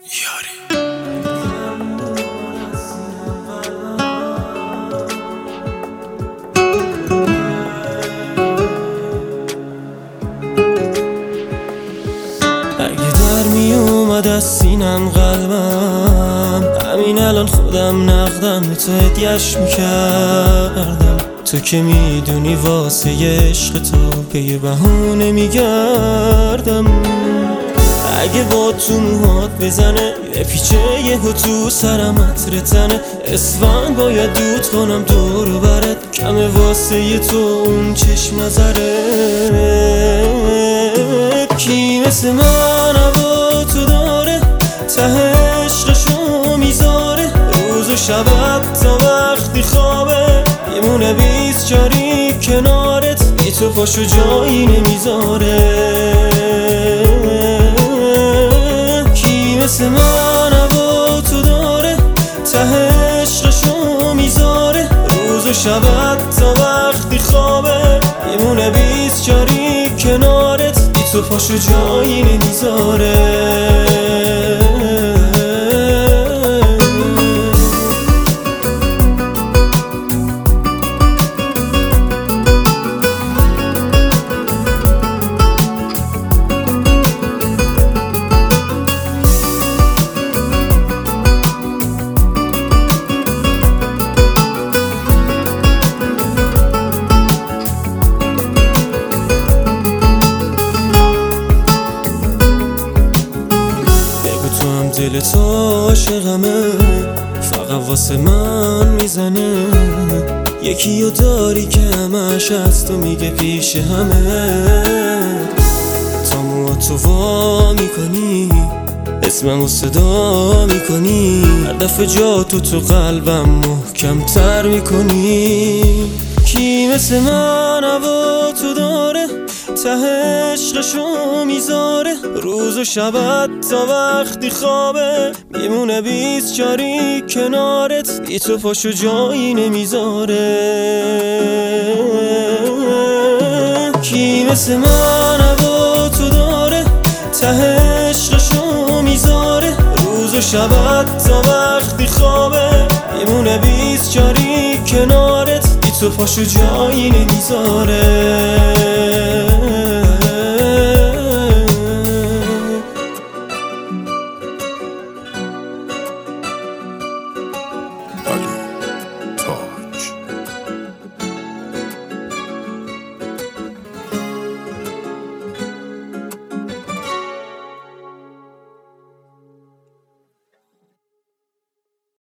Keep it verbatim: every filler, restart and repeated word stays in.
یاری اگه در می اومد از سینم قلبم، همین الان خودم نقدم به تو هدیه‌اش میکردم. تو که میدونی واسه عشق تو پی بهونه میگردم. اگه با تو موهات بزنه یه پیچه یه تو سرم عطر تنه، اسفند باید دود کنم دور و برت، کمه واسه ی تو اون چشم نظره. کی مثل من هوا تو داره، ته عشقشو میذاره، روز و شبت تا وقتی خوابه میمونه بیست چاری کنارت، بی تو پاشو جایی نمیذاره. کی مثل من هوا تو داره، ته عشقشو میذاره، روز و شبت تا وقتی خوابه میمونه بیست چاری کنارت، بی تو پاشو جایی نمیذاره. دل تو عاشقمه، فقط واسه من میزنه. یکی رو داری که همش از تو میگه پیش همه، تا موها تو وا میکنی اسممو صدا میکنی، هر دفعه جا تو تو قلبم محکم تر میکنی. کی مثل من هوا تو داره، ته عشقشو میذاره، روز و شبت تا وقتی خوابه میمونه بیست چاری کنارت، بی تو پاشو جایی نمیذاره. کی مثل من هوا تو داره، ته عشقشو میذاره، روز و شبت تا وقتی خوابه میمونه بیست چاری کنارت، بی تو پاشو جایی نمیذاره.